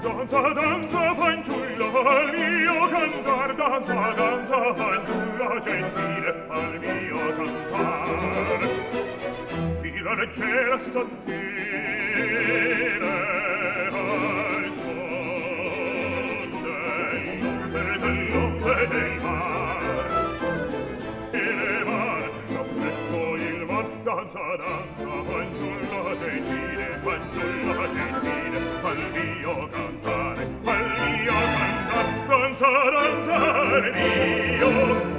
Danza, danza, fanciulla, al mio cantar. Danza, danza, fanciulla gentile, al mio cantar. Gira leggera sottile al suon dell'onde del mar. Si leva presso il mar. Danza, danza, fanciulla gentile, fanciulla gentile, al mio cantare, al mio cantar. Danza, danza, al mio